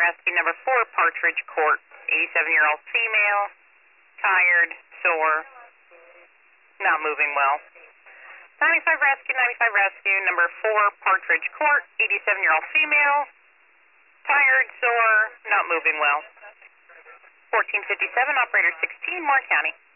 rescue number 4, Partridge Court. 87-year-old female, tired, sore, not moving well. 95 rescue number 4, Partridge Court. 87-year-old female, tired, sore, not moving well. 1457, operator 16, Moore County.